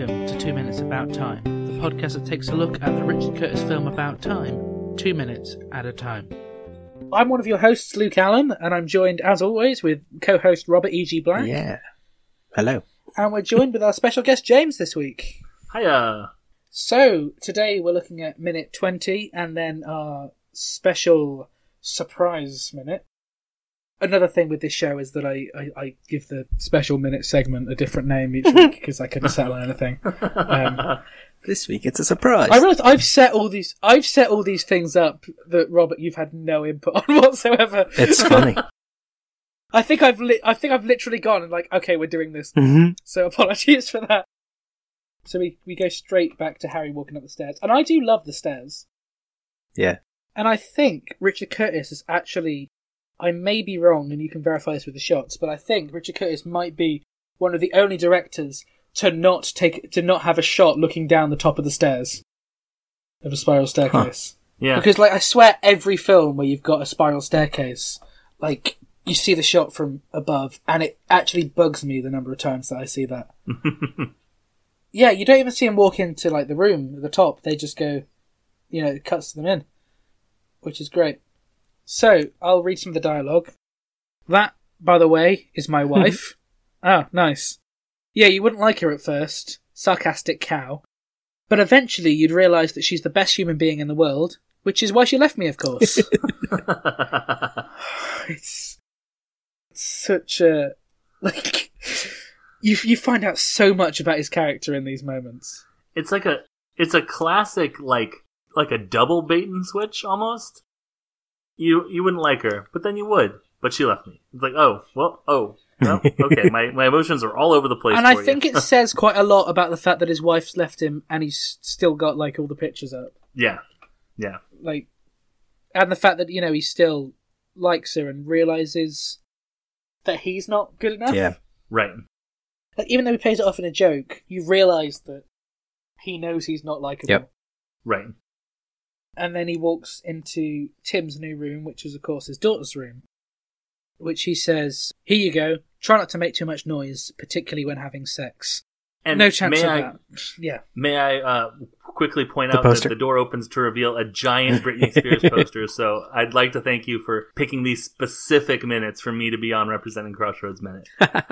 Welcome to 2 Minutes About Time, the podcast that takes a look at the Richard Curtis film About Time, 2 minutes at a time. I'm one of your hosts, Luke Allen, and I'm joined, as always, with co-host Robert E.G. Black. Yeah. Hello. And we're joined with our special guest, James, this week. Hiya. So, today we're looking at minute 20, and then our special surprise minute. Another thing with this show is that I give the special minute segment a different name each week because I couldn't settle on anything. This week it's a surprise. I realised I've set all these things up that Robert, you've had no input on whatsoever. It's funny. I think I've literally gone and like, okay, we're doing this. Mm-hmm. So apologies for that. So we go straight back to Harry walking up the stairs, and I do love the stairs. Yeah. And I think Richard Curtis is actually, I may be wrong, and you can verify this with the shots, but I think Richard Curtis might be one of the only directors to not have a shot looking down the top of the stairs of a spiral staircase. Huh. Yeah. Because, like, I swear every film where you've got a spiral staircase, like, you see the shot from above, and it actually bugs me the number of times that I see that. Yeah, you don't even see him walk into, like, the room at the top. They just go, it cuts them in, which is great. So, I'll read some of the dialogue. That, by the way, is my wife. Oh, nice. Yeah, you wouldn't like her at first. Sarcastic cow. But eventually you'd realise that she's the best human being in the world, which is why she left me, of course. It's such a... like, you find out so much about his character in these moments. It's a classic, like a double bait and switch, almost. You wouldn't like her, but then you would. But she left me. It's like, well, okay. My emotions are all over the place. And I think it says quite a lot about the fact that his wife's left him, and he's still got like all the pictures up. Yeah. Like, and the fact that he still likes her and realizes that he's not good enough. Yeah. Right. Like, even though he plays it off in a joke, you realise that he knows he's not likable. Yep. Right. And then he walks into Tim's new room, which is, of course, his daughter's room, which he says, "Here you go. Try not to make too much noise, particularly when having sex." And no chance of that. Yeah. May I quickly point out that the door opens to reveal a giant Britney Spears poster, so I'd like to thank you for picking these specific minutes for me to be on representing Crossroads Minute.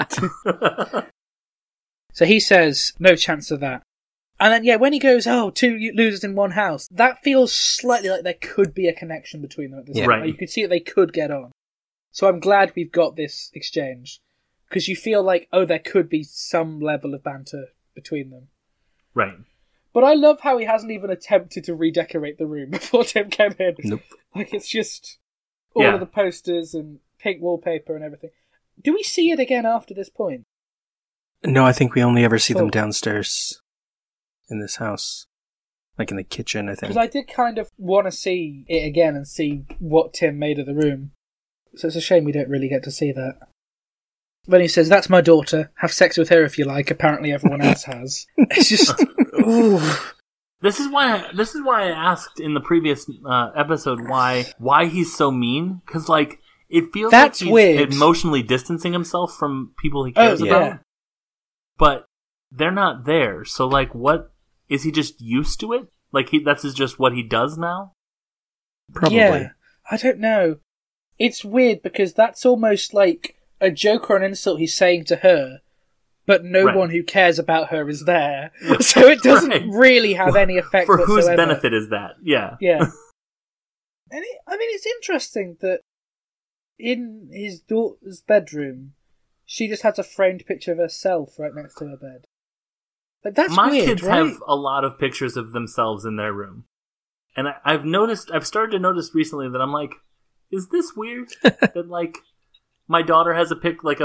So he says, "No chance of that." And then, when he goes, two losers in one house, that feels slightly like there could be a connection between them at this point. Right. Like, you could see that they could get on. So I'm glad we've got this exchange. Because you feel like, there could be some level of banter between them. Right. But I love how he hasn't even attempted to redecorate the room before Tim came in. Nope. Like, it's just all of the posters and pink wallpaper and everything. Do we see it again after this point? No, I think we only ever see them downstairs in this house. Like in the kitchen, I think. Because I did kind of want to see it again and see what Tim made of the room. So it's a shame we don't really get to see that. When he says, "That's my daughter, have sex with her if you like, apparently everyone else has." It's just... ooh. This is why I asked in the previous episode why he's so mean. Because, like, it feels like he's weird. Emotionally distancing himself from people he cares about. But they're not there. So, like, what... Is he just used to it? Like, that's just what he does now? Probably. Yeah, I don't know. It's weird because that's almost like a joke or an insult he's saying to her, but no one who cares about her is there. So it doesn't really have any effect for whatsoever. whose benefit is that? Yeah. Yeah. And it's interesting that in his daughter's bedroom, she just has a framed picture of herself right next to her bed. Like, that's My weird, kids right? have a lot of pictures of themselves in their room. And I've started to notice recently that I'm like, is this weird? That, like, my daughter has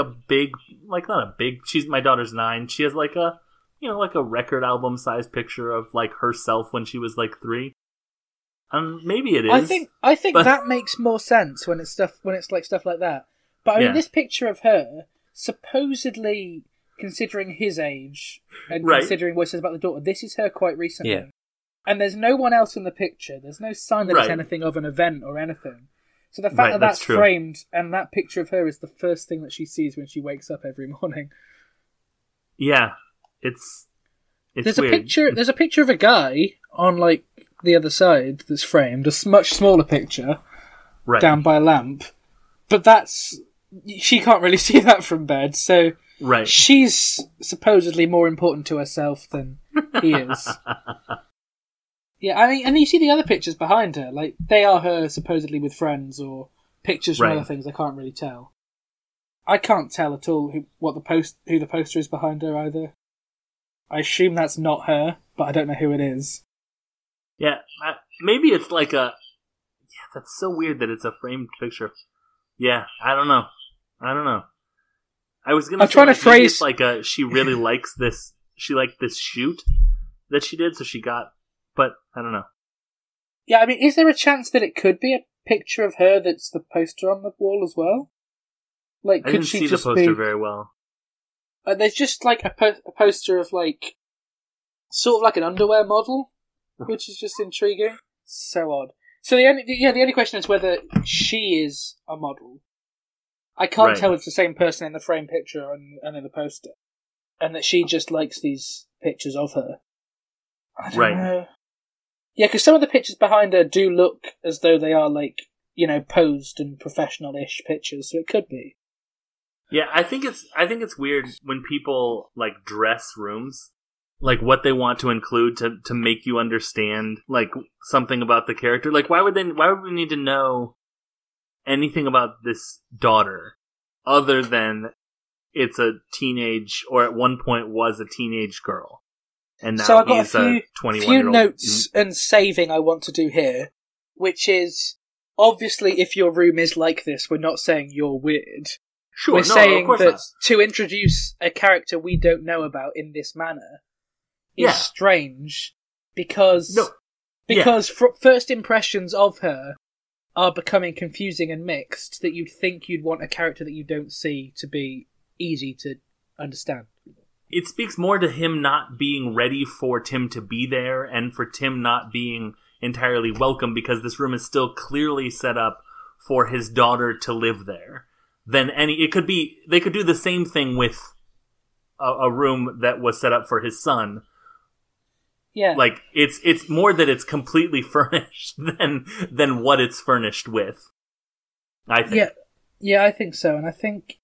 my daughter's 9. She has like a record album sized picture of like herself when she was like 3. Maybe it is. I think that makes more sense when it's like stuff like that. But I mean, this picture of her, supposedly considering his age and considering what it says about the daughter, this is her quite recently. Yeah. And there's no one else in the picture. There's no sign that it's anything of an event or anything. So the fact that that's framed and that picture of her is the first thing that she sees when she wakes up every morning. Yeah, it's There's weird. a picture. There's a picture of a guy on like the other side that's framed. A much smaller picture Right. down by a lamp, but she can't really see that from bed. So Right. she's supposedly more important to herself than he is. Yeah, I mean, and you see the other pictures behind her. Like they are her supposedly with friends, or pictures from Right. other things. I can't really tell. I can't tell at all who the poster is behind her either. I assume that's not her, but I don't know who it is. Yeah, maybe it's like a... Yeah, that's so weird that it's a framed picture. Yeah, I don't know. I was gonna I'm say, trying to like, maybe phrase- it's like she really likes this... She liked this shoot that she did, so she got... But, I don't know. Yeah, I mean, is there a chance that it could be a picture of her that's the poster on the wall as well? Like, I could didn't she see the just poster be... very well. There's just like a poster of like, sort of like an underwear model, which is just intriguing. So odd. So the only question is whether she is a model. I can't Right. tell if it's the same person in the frame picture and in the poster, and that she just likes these pictures of her. I don't Right. know. Yeah, because some of the pictures behind her do look as though they are like, posed and professional-ish pictures, so it could be. Yeah, I think it's weird when people like dress rooms, like what they want to include to make you understand like something about the character. Like why would we need to know anything about this daughter other than it's a teenage, or at one point was a teenage girl, and now So I've got he's a 21-year-old. few notes and saving I want to do here, which is, obviously if your room is like this, we're not saying you're weird. Sure, We're no, of saying course that not. to introduce a character we don't know about in this manner is Yeah. strange, because No. Yeah. first impressions of her are becoming confusing and mixed, that you'd think you'd want a character that you don't see to be easy to understand. It speaks more to him not being ready for Tim to be there, and for Tim not being entirely welcome, because this room is still clearly set up for his daughter to live there. They could do the same thing with a room that was set up for his son. Yeah. Like it's more that it's completely furnished than what it's furnished with, I think. Yeah, I think so, and I think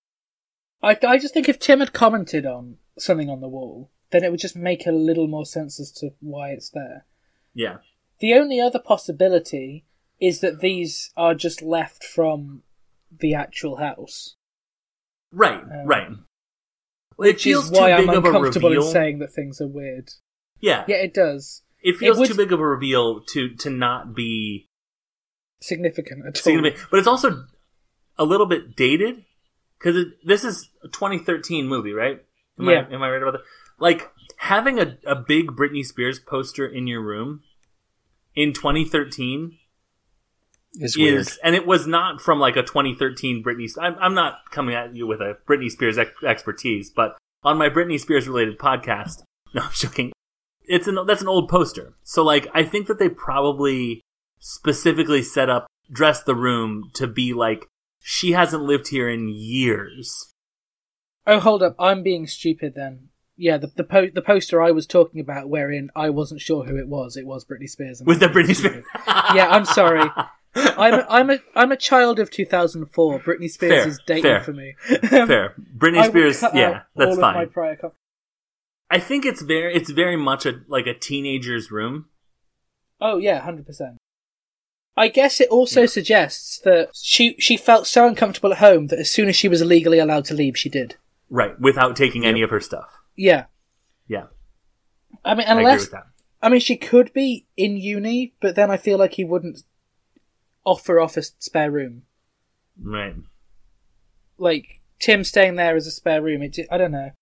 I just think if Tim had commented on something on the wall, then it would just make a little more sense as to why it's there. Yeah. The only other possibility is that these are just left from the actual house. Right. Right. Well, it Which feels is why too I'm big of a uncomfortable in reveal. saying that things are weird. Yeah. Yeah, it does. It feels would- too big of a reveal to not be Significant at all. significant. But it's also a little bit dated, because this is a 2013 movie, right? Am I right about that? Like, having a big Britney Spears poster in your room in 2013 Is weird. and it was not from like a 2013 Britney. I'm not coming at you with a Britney Spears expertise, but on my Britney Spears related podcast, no, I'm joking. That's an old poster. So like, I think that they probably specifically dressed the room to be like, she hasn't lived here in years. Oh, hold up. I'm being stupid then. Yeah, the poster I was talking about, wherein I wasn't sure who it was Britney Spears. Was that Britney Spears? Yeah, I'm sorry. I'm a child of 2004. Britney Spears Fair, is dating fair. for me. Fair. Britney I will Spears, cut yeah, out that's all of fine. my prior I think it's very much like a teenager's room. Oh yeah, 100%. I guess it also suggests that she felt so uncomfortable at home that as soon as she was legally allowed to leave, she did. Right, without taking any of her stuff. Yeah. Yeah. I mean, I agree unless with that. I mean, she could be in uni, but then I feel like he wouldn't offer a spare room. Right. Like Tim staying there as a spare room. I don't know.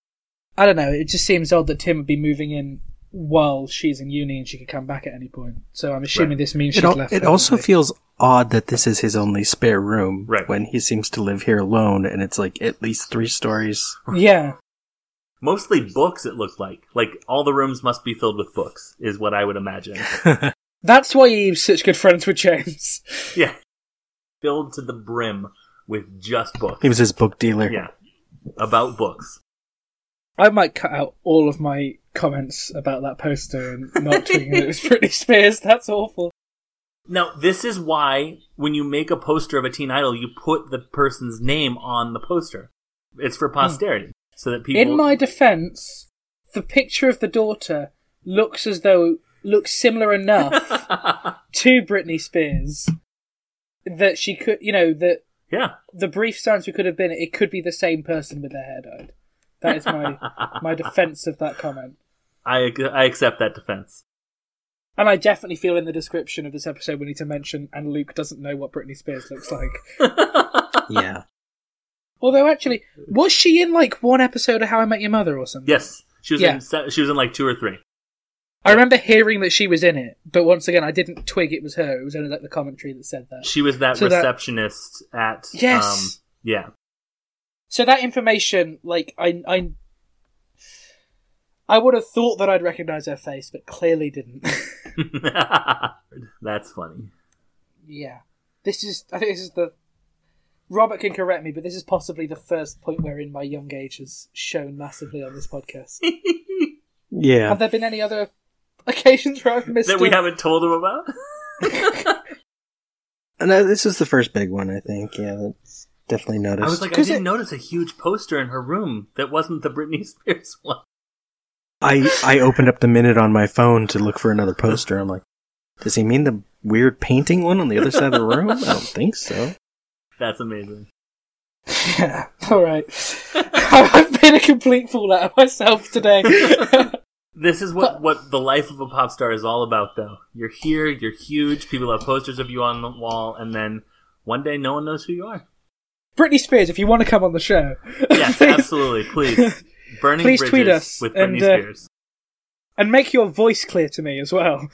It just seems odd that Tim would be moving in while she's in uni and she could come back at any point. So I'm assuming this means she's left. It also permanently. feels odd that this is his only spare room, Right. when he seems to live here alone, and it's like at least 3 stories. Yeah. Mostly books, it looked like. Like, all the rooms must be filled with books, is what I would imagine. That's why he's such good friends with James. Yeah. Filled to the brim with just books. He was his book dealer. Yeah. About books. I might cut out all of my comments about that poster and not tweeting that it was Britney Spears. That's awful. Now, this is why when you make a poster of a teen idol, you put the person's name on the poster. It's for posterity, so that people... In my defense, the picture of the daughter looks similar enough to Britney Spears that she could, that the brief times we could have been, it could be the same person with their hair dyed. That is my defense of that comment. I accept that defense. And I definitely feel in the description of this episode we need to mention, and Luke doesn't know what Britney Spears looks like. Yeah. Although, actually, was she in, one episode of How I Met Your Mother or something? Yes. She was in 2 or 3. I remember hearing that she was in it, but once again, I didn't twig it was her. It was only, the commentary that said that. She was that receptionist at... Yes! Yeah. So that information, I would have thought that I'd recognise her face, but clearly didn't. That's funny. Yeah. I think this is the... Robert can correct me, but this is possibly the first point wherein my young age has shown massively on this podcast. Yeah. Have there been any other occasions where I've missed that we haven't told him about? No, this is the first big one, I think. Yeah, that's definitely noticed. I was like, I didn't notice a huge poster in her room that wasn't the Britney Spears one. I opened up the Minute on my phone to look for another poster. I'm like, does he mean the weird painting one on the other side of the room? I don't think so. That's amazing. Yeah, alright. I've been a complete fool out of myself today. This is what the life of a pop star is all about, though. You're here, you're huge, people have posters of you on the wall, and then one day no one knows who you are. Britney Spears, if you want to come on the show. Yes, absolutely, please. Burning Please Bridges tweet us with Britney Spears. And make your voice clear to me as well.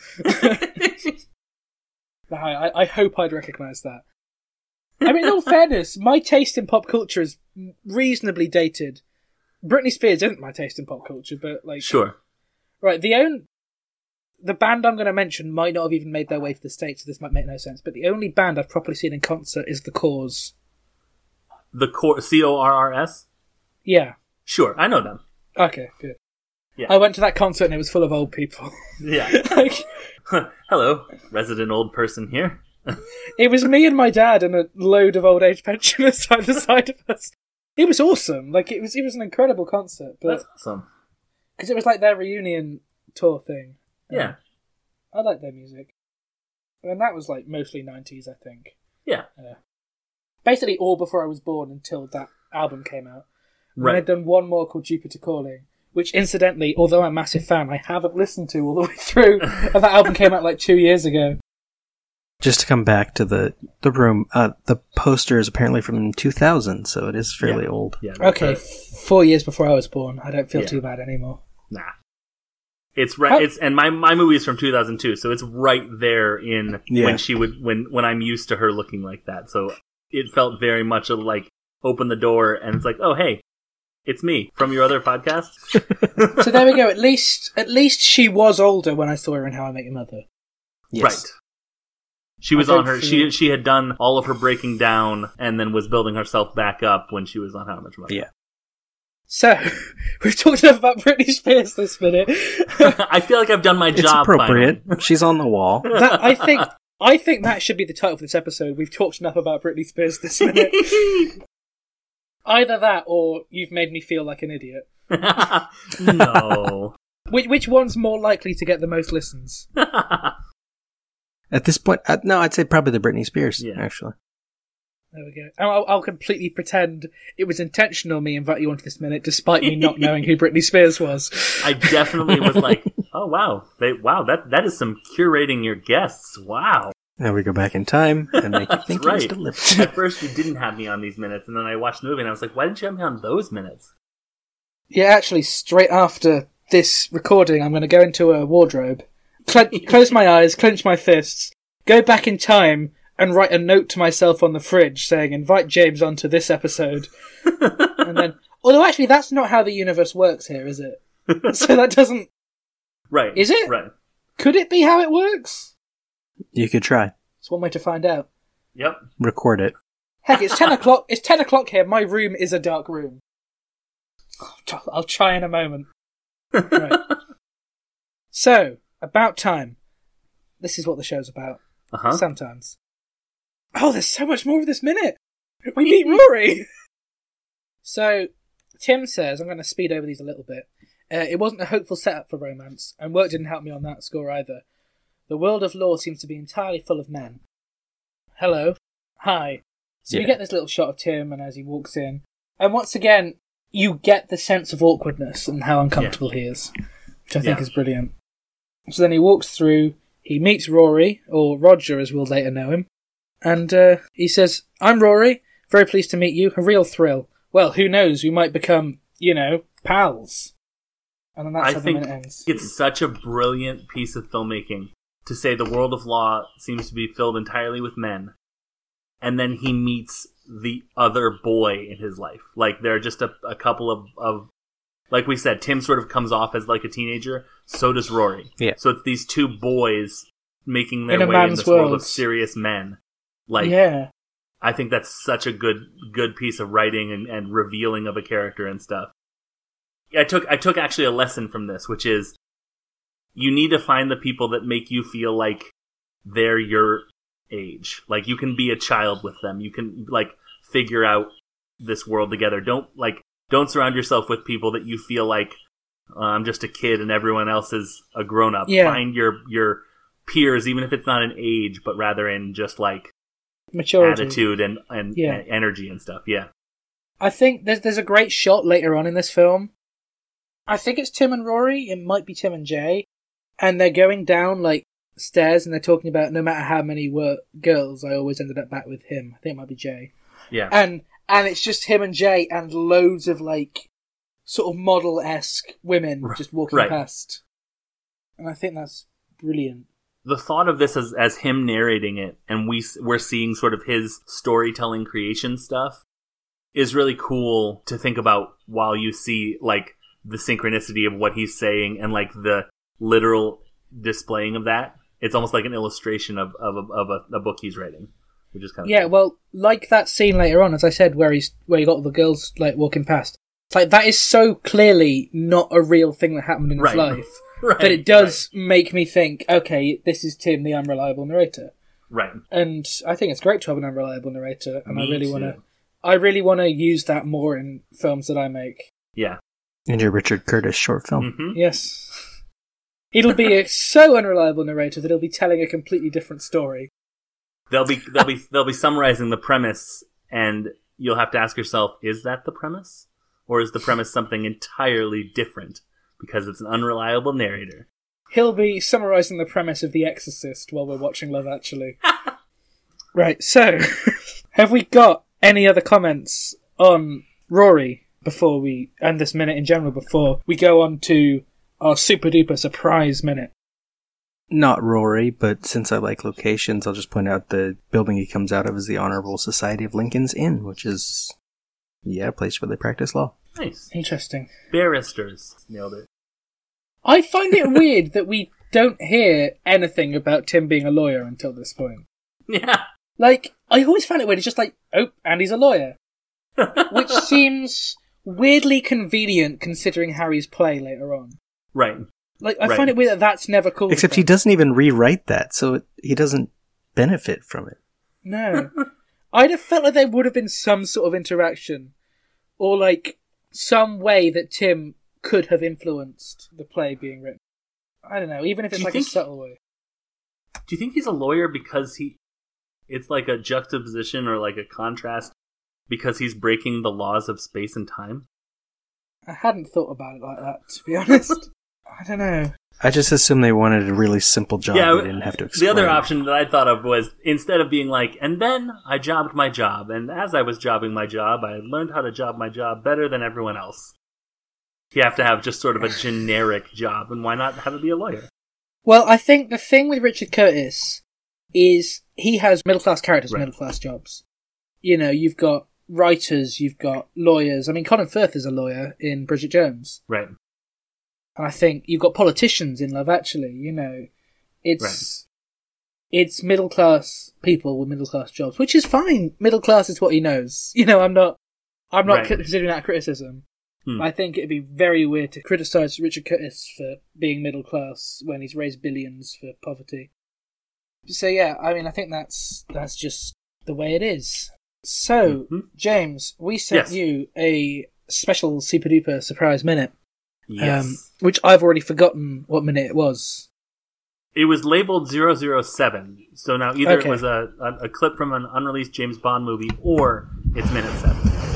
I hope I'd recognise that. I mean, in all fairness, my taste in pop culture is reasonably dated. Britney Spears isn't my taste in pop culture, but Sure. Right, the band I'm going to mention might not have even made their way to the States, so this might make no sense, but the only band I've properly seen in concert is The Corrs. The Corrs, Corrs? Yeah. Sure, I know them. Okay, good. Yeah. I went to that concert and it was full of old people. Yeah. Hello, resident old person here. It was me and my dad and a load of old age pensioners either side of us. It was awesome. It was an incredible concert. But that's awesome. Because it was their reunion tour thing. Yeah. I like their music. And that was mostly 90s, I think. Yeah. Basically all before I was born until that album came out. Right. And they'd done one more called Jupiter Calling, which incidentally, although I'm a massive fan, I haven't listened to all the way through. And that album came out 2 years ago. Just to come back to the room, the poster is apparently from 2000, so it is fairly old. Yeah, okay, 4 years before I was born. I don't feel too bad anymore. Nah. It's right. And my movie is from 2002, so it's right there in when she would when I'm used to her looking like that. So it felt very much open the door and it's oh hey, it's me from your other podcast. So there we go. At least she was older when I saw her in How I Met Your Mother. Yes. Right. She was on her. She had done all of her breaking down and then was building herself back up when she was on How I Met Your Mother. Yeah. So, we've talked enough about Britney Spears this minute. I feel like I've done my job. It's appropriate. Finally. She's on the wall. I think that should be the title for this episode. We've talked enough about Britney Spears this minute. Either that, or you've made me feel like an idiot. No. Which one's more likely to get the most listens? At this point, no, I'd say probably the Britney Spears, actually. There we go. I'll completely pretend it was intentional me invite you onto this minute, despite me not knowing who Britney Spears was. I definitely was oh wow, that is some curating your guests. Wow. Now we go back in time and make you think it was deliberate. At first you didn't have me on these minutes, and then I watched the movie and I was like, why didn't you have me on those minutes? Yeah, actually, straight after this recording, I'm going to go into a wardrobe, close my eyes, clench my fists, go back in time, and write a note to myself on the fridge saying, invite James onto this episode. And then, although actually that's not how the universe works here, is it? So that doesn't... Right. Is it? Right. Could it be how it works? You could try. It's one way to find out. Yep. Record it. Heck, it's 10 o'clock. It's 10 o'clock here. My room is a dark room. I'll try in a moment. Right. So, about time. This is what the show's about. Uh-huh. Sometimes. Oh, there's so much more of this minute! We meet Rory! So, Tim says, I'm going to speed over these a little bit. It wasn't a hopeful setup for romance, and work didn't help me on that score either. The world of law seems to be entirely full of men. Hello. Hi. So we get this little shot of Tim, and as he walks in, and once again, you get the sense of awkwardness and how uncomfortable he is, which I think is brilliant. So then he walks through, he meets Rory, or Roger as we'll later know him, and he says, I'm Rory, very pleased to meet you, a real thrill. Well, who knows, we might become, pals. And then that's how the minute ends. It's such a brilliant piece of filmmaking to say the world of law seems to be filled entirely with men, and then he meets the other boy in his life. Like, there are just a couple of like we said, Tim sort of comes off as like a teenager, so does Rory. Yeah. So it's these two boys making their In a way in man's this world world. of serious men. Like, Yeah. I think that's such a good piece of writing and revealing of a character and stuff. I took actually a lesson from this, which is you need to find the people that make you feel like they're your age. Like, you can be a child with them. You can, like, figure out this world together. Don't surround yourself with people that you feel like I'm just a kid and everyone else is a grown up. Yeah. Find your peers, even if it's not in age, but rather in just like Maturity. attitude and Yeah. energy and stuff. Yeah. I think there's a great shot later on in this film. I think it's Tim and Rory. It might be Tim and Jay. And they're going down, like, stairs, and they're talking about no matter how many were girls, I always ended up back with him. I think it might be Jay. Yeah. And it's just him and Jay and loads of, like, sort of model-esque women just walking past. And I think that's brilliant. The thought of this as him narrating it, and we're seeing sort of his storytelling creation stuff, is really cool to think about while you see, like, the synchronicity of what he's saying and, like, the literal displaying of that. It's almost like an illustration of a book he's writing, which is kind of cool. Well, like that scene later on, as I said, where you got all the girls, like, walking past. It's like, that is so clearly not a real thing that happened in his life. But it does make me think, okay, this is Tim, the unreliable narrator. Right. And I think it's great to have an unreliable narrator, and I really want to use that more in films that I make. Yeah. In your Richard Curtis short film. Mm-hmm. Yes. It'll be a so unreliable narrator that he'll be telling a completely different story. They'll be summarizing the premise, and you'll have to ask yourself, is that the premise? Or is the premise something entirely different? Because it's an unreliable narrator. He'll be summarizing the premise of The Exorcist while we're watching Love Actually. Right, so, have we got any other comments on Rory before we end this minute in general, before we go on to our super duper surprise minute? Not Rory, but since I like locations, I'll just point out the building he comes out of is the Honorable Society of Lincoln's Inn, which is, a place where they practice law. Nice. Interesting. Barristers. Nailed it. I find it weird that we don't hear anything about Tim being a lawyer until this point. Yeah. Like, I always found it weird. It's just like, oh, and he's a lawyer. Which seems weirdly convenient considering Harry's play later on. Right. Like, I find it weird that that's never called. Except he doesn't even rewrite that, so he doesn't benefit from it. No. I'd have felt like there would have been some sort of interaction. Or, like, some way that Tim could have influenced the play being written. I don't know, even if it's like a subtle way. Do you think he's a lawyer because it's like a juxtaposition or like a contrast because he's breaking the laws of space and time? I hadn't thought about it like that, to be honest. I don't know. I just assumed they wanted a really simple job. Yeah, they didn't have to explain. The other option that I thought of was, instead of being like, and then I jobbed my job, and as I was jobbing my job, I learned how to job my job better than everyone else. You have to have just sort of a generic job, and why not have it be a lawyer? Well, I think the thing with Richard Curtis is he has middle-class characters, middle-class jobs. You know, you've got writers, you've got lawyers. I mean, Colin Firth is a lawyer in Bridget Jones. Right. And I think you've got politicians in Love Actually, you know. It's middle-class people with middle-class jobs, which is fine. Middle class is what he knows. You know, I'm not considering that criticism. I think it'd be very weird to criticise Richard Curtis for being middle class when he's raised billions for poverty. So yeah, I mean, I think that's just the way it is. So, James, we sent you a special super duper surprise minute. Yes. Which I've already forgotten what minute it was. It was labeled 007, so now either it was a clip from an unreleased James Bond movie, or it's minute 7.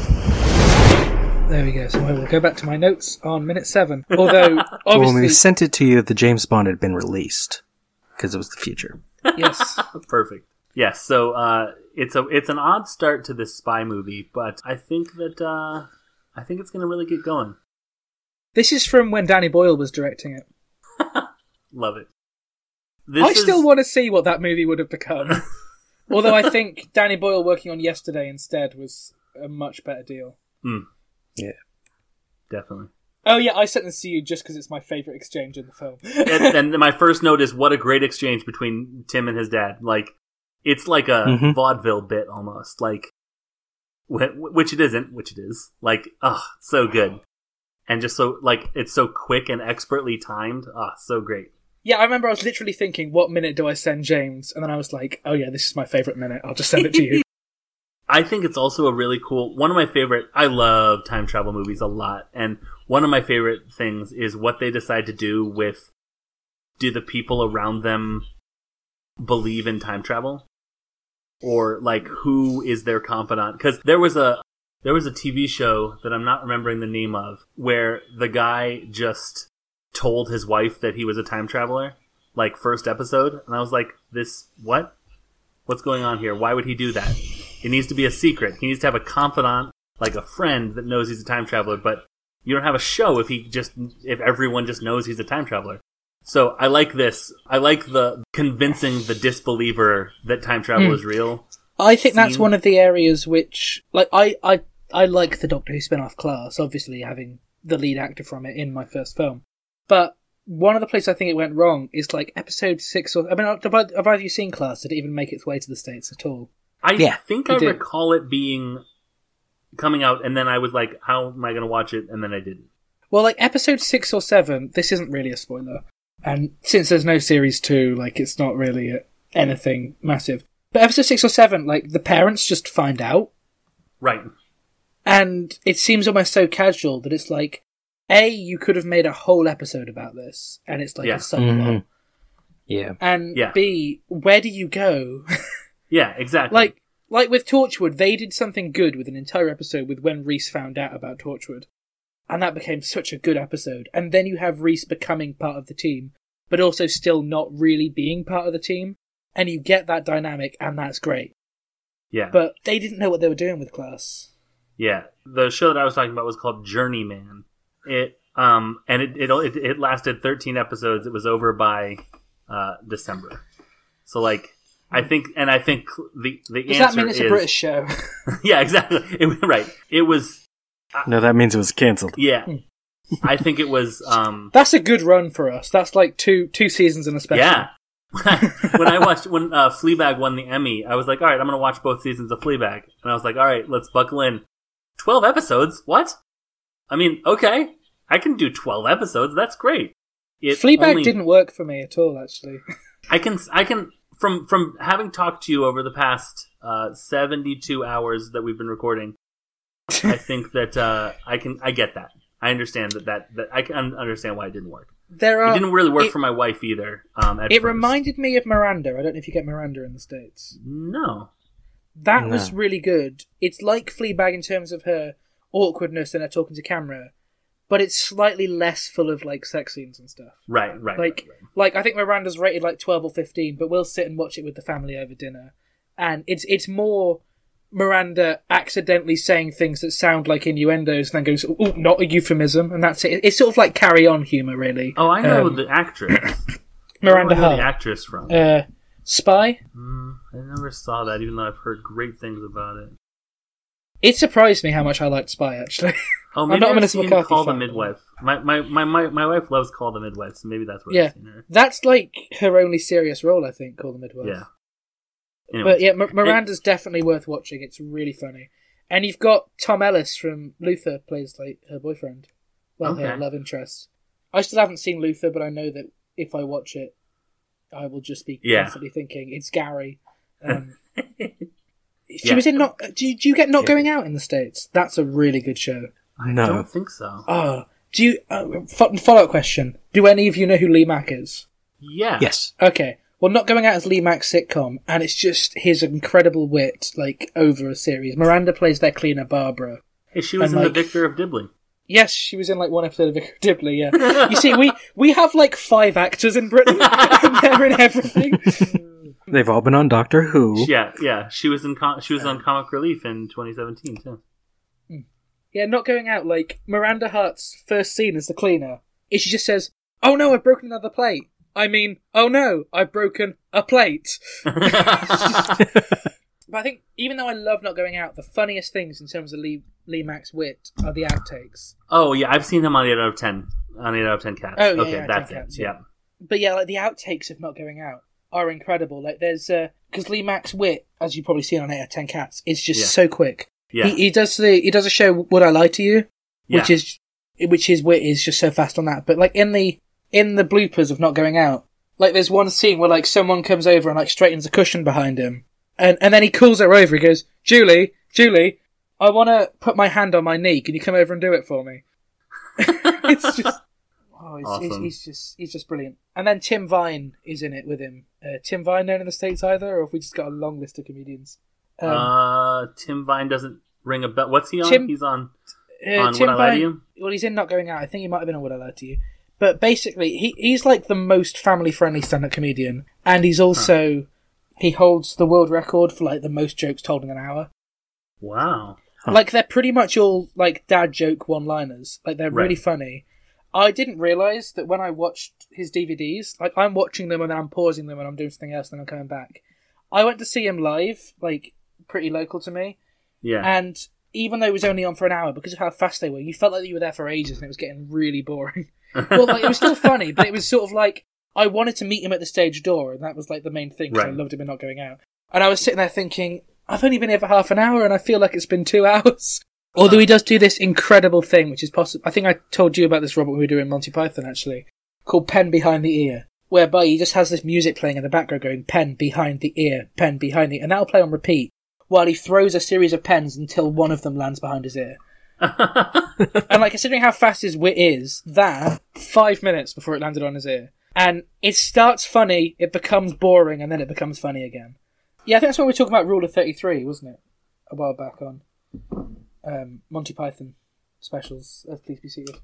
There we go, so I will go back to my notes on minute 7. Although, obviously... When we sent it to you, the James Bond had been released, because it was the future. Yes. Perfect. Yes, so it's an odd start to this spy movie, but I think it's going to really get going. This is from when Danny Boyle was directing it. Love it. Still want to see what that movie would have become. Although I think Danny Boyle working on Yesterday instead was a much better deal. Yeah. Definitely. Oh yeah, I sent this to you just because it's my favourite exchange in the film. and my first note is, what a great exchange between Tim and his dad. Like, it's like a vaudeville bit almost. Like, which it isn't, which it is. Like, so good. And just so, like, it's so quick and expertly timed. So great. Yeah, I remember I was literally thinking, what minute do I send James? And then I was like, oh yeah, this is my favourite minute. I'll just send it to you. I think it's also a really cool... One of my favorite... I love time travel movies a lot. And one of my favorite things is what they decide to do with... Do the people around them believe in time travel? Or, like, who is their confidant? Because there was a TV show that I'm not remembering the name of, where the guy just told his wife that he was a time traveler, like, first episode, and I was like, what? What's going on here? Why would he do that? It needs to be a secret. He needs to have a confidant, like a friend that knows he's a time traveler, but you don't have a show if everyone just knows he's a time traveler. So I like this. I like the convincing the disbeliever that time travel is real. I think that's one of the areas which, like, I like the Doctor Who spin-off Class, obviously having the lead actor from it in my first film. But one of the places I think it went wrong is like episode 6 or... I mean, have either of you seen Class? Did it even make its way to the States at all? I think I recall it coming out, and then I was like, how am I going to watch it? And then I didn't. Well, like episode 6 or 7, this isn't really a spoiler. And since there's no series 2, like, it's not really anything massive. But episode 6 or 7, like, the parents just find out. Right. And it seems almost so casual that it's like, A, you could have made a whole episode about this, and it's like a subplot. Mm-hmm. Yeah. And B, where do you go? Yeah, exactly. Like with Torchwood, they did something good with an entire episode with when Reese found out about Torchwood. And that became such a good episode. And then you have Reese becoming part of the team, but also still not really being part of the team. And you get that dynamic, and that's great. Yeah. But they didn't know what they were doing with Class. Yeah. The show that I was talking about was called Journeyman. It lasted 13 episodes. It was over by December. So, like, I think the Does answer that mean it's is... a British show? Yeah, exactly. Right. It was... No, that means it was cancelled. Yeah. I think it was... That's a good run for us. That's like two seasons in a special. Yeah. When Fleabag won the Emmy, I was like, all right, I'm going to watch both seasons of Fleabag. And I was like, all right, let's buckle in. 12 episodes? What? I mean, okay. I can do 12 episodes. That's great. Fleabag didn't work for me at all, actually. I can from having talked to you over the past 72 hours that we've been recording, I think that I get that. I understand that I can understand why it didn't work. It didn't really work for my wife either. It reminded me of Miranda. I don't know if you get Miranda in the States. No. That was really good. It's like Fleabag in terms of her awkwardness and her talking to camera, but it's slightly less full of like sex scenes and stuff. Right. Like I think Miranda's rated like 12 or 15, but we'll sit and watch it with the family over dinner, and it's more Miranda accidentally saying things that sound like innuendos and then goes, "Oh, not a euphemism," and that's it. It's sort of like Carry On humor, really. Oh, I know the actress. Miranda Where Hart. the actress from? Spy? I never saw that, even though I've heard great things about it. It surprised me how much I liked Spy, actually. Oh, maybe I'm not I've seen McCarthy Call the fan. Midwife. My wife loves Call the Midwife, so maybe that's where I've seen her. That's like her only serious role, I think, Call the Midwife. Yeah. Anyway. But yeah, Miranda's definitely worth watching. It's really funny. And you've got Tom Ellis from Luther plays like her boyfriend. Well, her Okay. love interest. I still haven't seen Luther, but I know that if I watch it, I will just be constantly thinking it's Gary. She was in Not. Do you get Not Going Out in the States? That's a really good show. I No. don't think so. Oh, do you? Follow-up question: do any of you know who Lee Mack is? Yeah. Yes. Okay. Well, Not Going Out is Lee Mack's sitcom, and it's just his incredible wit, like, over a series. Miranda plays their cleaner, Barbara. Hey, she was And, in like- The Victor of Dibley. Yes, she was in, like, one episode of Vicar of Dibley, yeah. You see, we have, like, 5 actors in Britain, and they're in everything. They've all been on Doctor Who. Yeah. She was on Comic Relief in 2017 too. Yeah, Not Going Out, like, Miranda Hart's first scene as the cleaner is she just says, "Oh no, I've broken another plate. I mean, oh no, I've broken a plate." But I think, even though I love Not Going Out, the funniest things in terms of Lee Mack's wit are the outtakes. Oh yeah, I've seen him on 8 out of 10. On 8 out of 10 Cats. Oh, yeah, okay, 8 that's 10 it. Cats, Yeah. But yeah, like, the outtakes of Not Going Out are incredible. Like, there's, because Lee Mack's wit, as you've probably seen on 8 out of 10 Cats, is just so quick. Yeah. He does a show, Would I Lie to You? Yeah. Which his wit is just so fast on that. But, like, in the bloopers of Not Going Out, like, there's one scene where, like, someone comes over and, like, straightens a cushion behind him. And then he calls her over. He goes, Julie, I want to put my hand on my knee. Can you come over and do it for me? It's just... Oh, Awesome. he's just brilliant. And then Tim Vine is in it with him. Tim Vine known in the States either? Or have we just got a long list of comedians? Tim Vine doesn't ring a bell. What's he on? Tim- He's on Tim Would I Lie to You? Well, he's in Not Going Out. I think he might have been on Would I Lie to You. But basically, he's like the most family-friendly stand-up comedian. And he's also... He holds the world record for, like, the most jokes told in an hour. Wow. Like, they're pretty much all, like, dad joke one-liners. Like, they're really Right. funny. I didn't realise that when I watched his DVDs, like, I'm watching them and then I'm pausing them and I'm doing something else and then I'm coming back. I went to see him live, like, pretty local to me. Yeah. And even though it was only on for an hour, because of how fast they were, you felt like you were there for ages and it was getting really boring. Well, like, it was still funny, but it was sort of like, I wanted to meet him at the stage door, and that was, like, the main thing, because I Right. loved him and Not Going Out. And I was sitting there thinking, I've only been here for half an hour, and I feel like it's been 2 hours. Although he does do this incredible thing, which is possible. I think I told you about this, Robert, when we were doing Monty Python, actually, called Pen Behind the Ear, whereby he just has this music playing in the background going, pen behind the ear, pen behind the ear, and that'll play on repeat, while he throws a series of pens until one of them lands behind his ear. And, like, considering how fast his wit is, 5 minutes before it landed on his ear. And it starts funny, it becomes boring, and then it becomes funny again. Yeah, I think that's when we were talking about Rule of 33, wasn't it? A while back on Monty Python specials. Please be seated.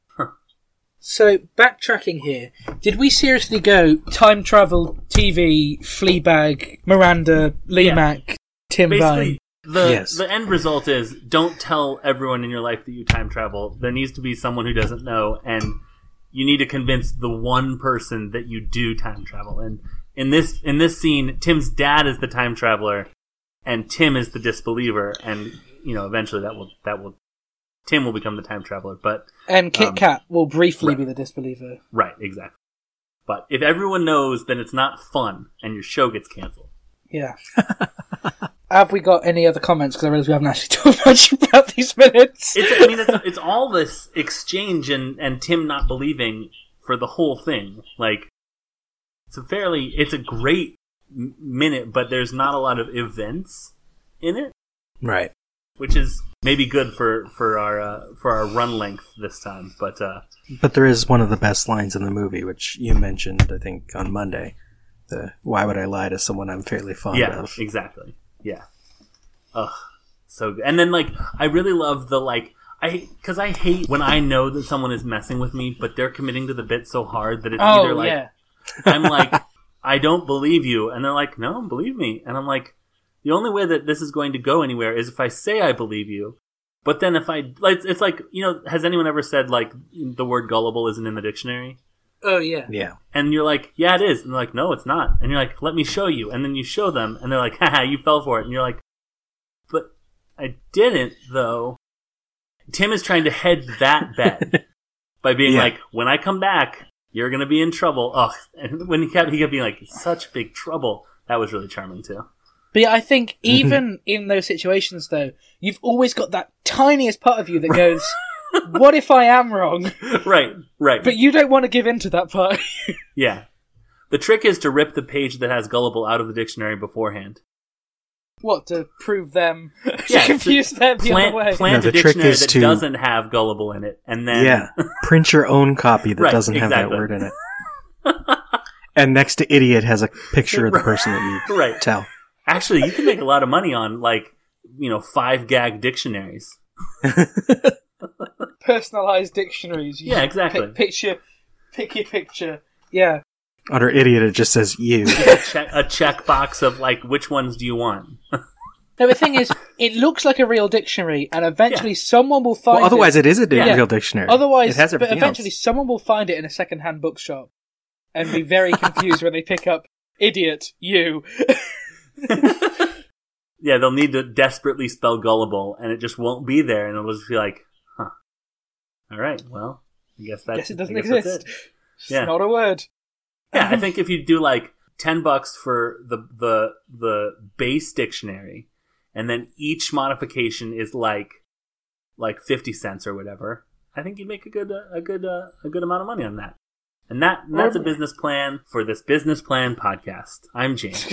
So, backtracking here, did we seriously go time travel, TV, Fleabag, Miranda, Lee Yeah. Mack, Tim Vine? Basically, the end result is don't tell everyone in your life that you time travel. There needs to be someone who doesn't know, and you need to convince the one person that you do time travel. And in this scene, Tim's dad is the time traveler, and Tim is the disbeliever. And eventually that will Tim will become the time traveler. But And Kit Kat will briefly right. be the disbeliever. right, exactly. But if everyone knows, then it's not fun, and your show gets canceled. Yeah. Have we got any other comments? Because I realise we haven't actually talked much about these minutes. It's all this exchange and Tim not believing for the whole thing. Like, it's a great minute, but there's not a lot of events in it, Right. which is maybe good for our run length this time. But But there is one of the best lines in the movie, which you mentioned, I think, on Monday. Why would I lie to someone I'm fairly fond yeah, of? exactly. Yeah. Ugh, so good. And then, like, I really love the, like, because I hate when I know that someone is messing with me, but they're committing to the bit so hard that it's either like, yeah. I'm like, I don't believe you. And they're like, no, believe me. And I'm like, the only way that this is going to go anywhere is if I say I believe you. But then if I, like, it's like, has anyone ever said, like, the word gullible isn't in the dictionary? Oh, yeah. Yeah. And you're like, yeah, it is. And they're like, no, it's not. And you're like, let me show you. And then you show them, and they're like, haha, you fell for it. And you're like, but I didn't, though. Tim is trying to hedge that bet by being like, when I come back, you're going to be in trouble. Ugh. And when he kept being like, such big trouble. That was really charming, too. But yeah, I think even in those situations, though, you've always got that tiniest part of you that goes, what if I am wrong? Right. But you don't want to give in to that part. Yeah. The trick is to rip the page that has gullible out of the dictionary beforehand. What, to prove them, Yeah, to confuse them the other way? Plant No, a the trick dictionary is that to- doesn't have gullible in it, and then... print your own copy that Right, doesn't have that exactly. word in it. And next to idiot has a picture of the person that you Right. tell. Actually, you can make a lot of money on, 5-gag dictionaries. Personalised dictionaries. You Yeah, just exactly. pick your picture. Yeah. Under idiot, it just says you. A checkbox of, which ones do you want? No, the thing is, it looks like a real dictionary, and eventually someone will find Well, otherwise it is a Yeah. real dictionary. Otherwise, it has but everything eventually else. someone will find it in a second-hand bookshop and be very confused when they pick up idiot, you. Yeah, they'll need to desperately spell gullible, and it just won't be there, and it'll just be like, huh. All right, well, I guess that's Guess it doesn't I guess that's exist. it. It's Yeah. not a word. Yeah, I think if you do $10 for the base dictionary, and then each modification is like 50 cents or whatever, I think you'd make a good amount of money on that. And that's a business plan for this Business Plan podcast. I'm James.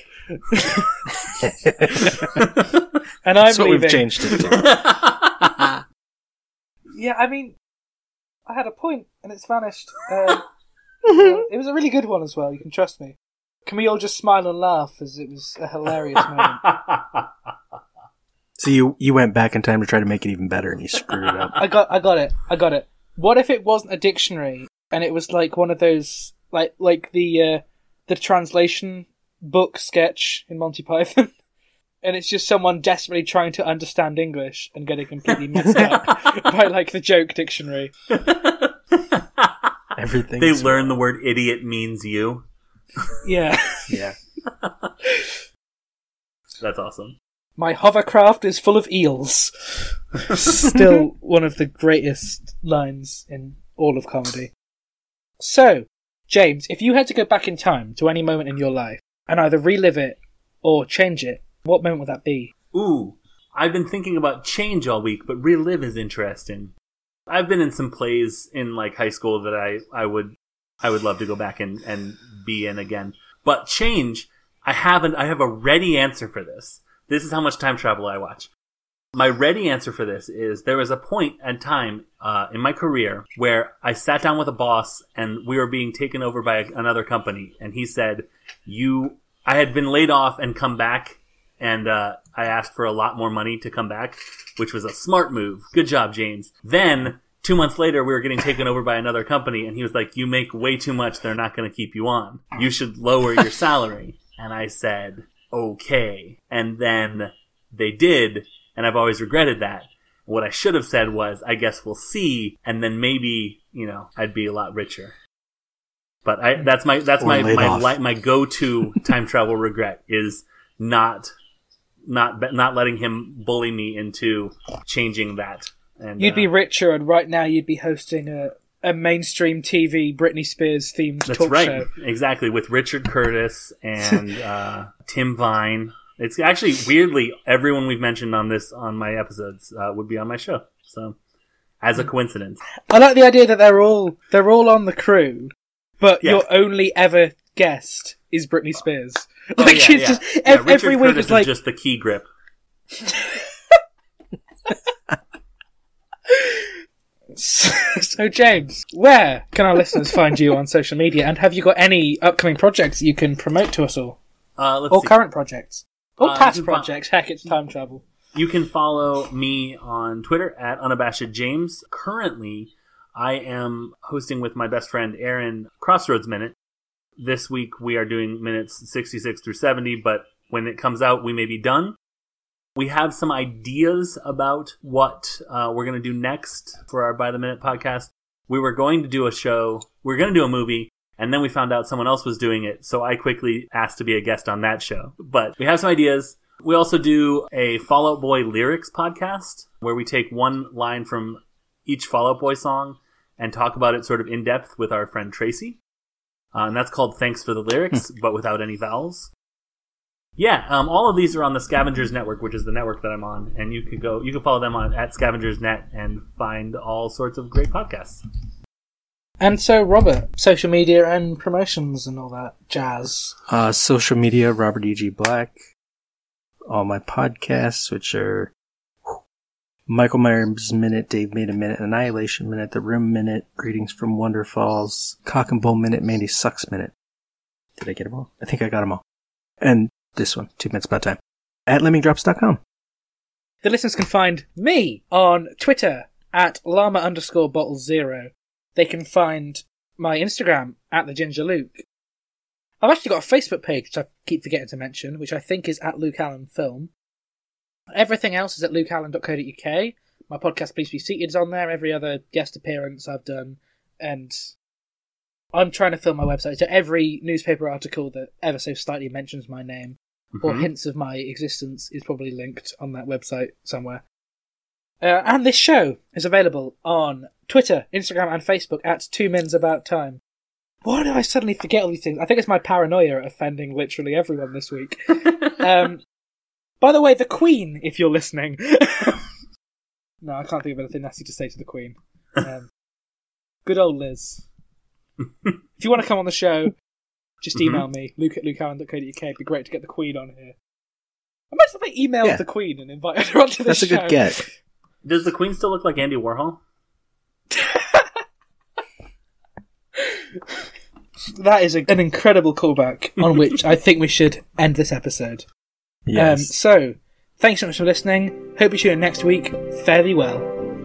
And I'm That's what leaving. we've changed it to. Yeah, I mean, I had a point and it's vanished. It was a really good one as well, you can trust me. Can we all just smile and laugh as it was a hilarious moment? So you went back in time to try to make it even better, and you screwed it up. I got it. What if it wasn't a dictionary and it was like one of those like the translation book sketch in Monty Python, and it's just someone desperately trying to understand English and getting completely messed up by the joke dictionary. Everything. They learn the word idiot means you. Yeah. Yeah. That's awesome. My hovercraft is full of eels. Still one of the greatest lines in all of comedy. So, James, if you had to go back in time to any moment in your life and either relive it or change it, what moment would that be? Ooh, I've been thinking about change all week, but relive is interesting. I've been in some plays in high school that I would love to go back and be in again. But change, I have a ready answer for this. This is how much time travel I watch. My ready answer for this is there was a point and time in my career where I sat down with a boss and we were being taken over by another company, and he said, I had been laid off and come back, and I asked for a lot more money to come back, which was a smart move. Good job, James. Then 2 months later, we were getting taken over by another company, and he was like, you make way too much. They're not going to keep you on. You should lower your salary. And I said, okay. And then they did, and I've always regretted that. What I should have said was, I guess we'll see, and then maybe, I'd be a lot richer. But that's my go-to time travel regret is not letting him bully me into changing that. And You'd be richer, and right now you'd be hosting a mainstream TV Britney Spears themed that's talk right, show. exactly, with Richard Curtis and Tim Vine. It's actually weirdly everyone we've mentioned on my episodes would be on my show. So, as a coincidence, I like the idea that they're all on the crew, but Yeah. your only ever guest is Britney Spears. Oh, It's just every Richard week Curtis it's like is just the key grip. So, James, where can our listeners find you on social media? And have you got any upcoming projects you can promote to us all? Let's Or see. current projects? Or You past can projects? Heck, it's time travel. You can follow me on Twitter at unabashedjames. Currently, I am hosting with my best friend Aaron Crossroads Minute. This week we are doing minutes 66 through 70, but when it comes out, we may be done. We have some ideas about what we're going to do next for our By the Minute podcast. We were going to do a show, we were going to do a movie, and then we found out someone else was doing it, so I quickly asked to be a guest on that show. But we have some ideas. We also do a Fall Out Boy lyrics podcast, where we take one line from each Fall Out Boy song and talk about it sort of in depth with our friend Tracy. And that's called Thanks for the Lyrics, but without any vowels. Yeah, all of these are on the Scavengers Network, which is the network that I'm on, and you can follow them on at ScavengersNet and find all sorts of great podcasts. And so, Robert, social media and promotions and all that jazz. Social media, Robert E.G. Black. All my podcasts, which are Michael Myers Minute, Dave Made a Minute, Annihilation Minute, The Room Minute, Greetings from Wonder Falls, Cock and Bull Minute, Mandy Sucks Minute. Did I get them all? I think I got them all. And this one, 2 Minutes About Time, at lemmingdrops.com. The listeners can find me on Twitter at llama_bottle0. They can find my Instagram at the Ginger Luke. I've actually got a Facebook page, which I keep forgetting to mention, which I think is at Luke Allen Film. Everything else is at lukeallen.co.uk. My podcast, Please Be Seated, is on there. Every other guest appearance I've done. And I'm trying to fill my website. So every newspaper article that ever so slightly mentions my name or hints of my existence is probably linked on that website somewhere. And this show is available on Twitter, Instagram, and Facebook at 2 Mins About Time. Why do I suddenly forget all these things? I think it's my paranoia at offending literally everyone this week. By the way, the Queen, if you're listening. No, I can't think of anything nasty to say to the Queen. Good old Liz. If you want to come on the show, just email me, luke@lukeallen.co.uk. It'd be great to get the Queen on here. I might have emailed the Queen and invited her onto the show. That's a good get. Does the Queen still look like Andy Warhol? That is an incredible callback on which I think we should end this episode. Yes. So, thanks so much for listening. Hope you tune in next week. Fare thee well.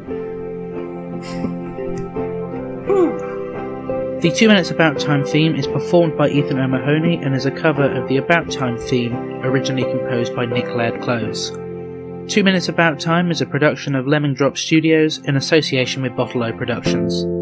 The 2 Minutes About Time theme is performed by Ethan O'Mahony and is a cover of the About Time theme originally composed by Nick Laird-Close. 2 Minutes About Time is a production of Lemming Drop Studios in association with Bottle O Productions.